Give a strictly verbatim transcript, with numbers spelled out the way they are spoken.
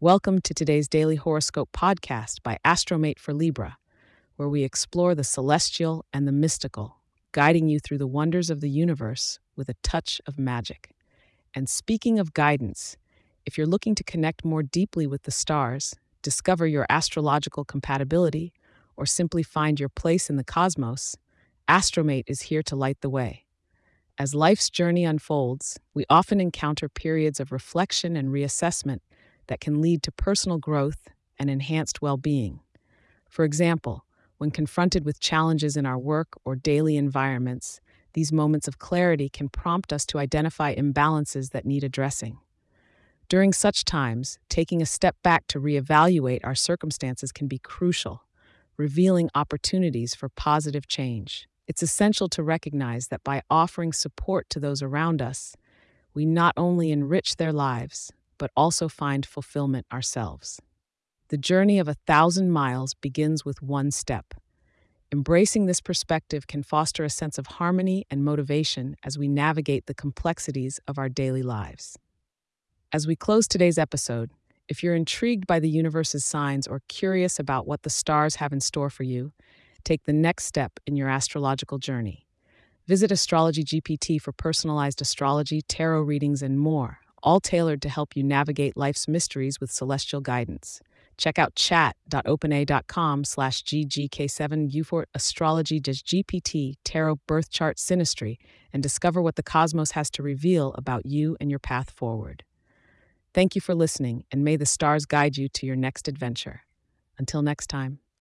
Welcome to today's daily horoscope podcast by Astromate for Libra, where we explore the celestial and the mystical, guiding you through the wonders of the universe with a touch of magic. And speaking of guidance, if you're looking to connect more deeply with the stars, discover your astrological compatibility, or simply find your place in the cosmos, Astromate is here to light the way. As life's journey unfolds, we often encounter periods of reflection and reassessment that can lead to personal growth and enhanced well-being. For example, when confronted with challenges in our work or daily environments, these moments of clarity can prompt us to identify imbalances that need addressing. During such times, taking a step back to reevaluate our circumstances can be crucial, revealing opportunities for positive change. It's essential to recognize that by offering support to those around us, we not only enrich their lives, but also find fulfillment ourselves. The journey of a thousand miles begins with one step. Embracing this perspective can foster a sense of harmony and motivation as we navigate the complexities of our daily lives. As we close today's episode, if you're intrigued by the universe's signs or curious about what the stars have in store for you, take the next step in your astrological journey. Visit Astrology G P T for personalized astrology, tarot readings, and more, all tailored to help you navigate life's mysteries with celestial guidance. Check out chat.openai.com slash ggk7u for Astrology G P T, Tarot, Birth Chart, Synastry, and discover what the cosmos has to reveal about you and your path forward. Thank you for listening, and may the stars guide you to your next adventure. Until next time.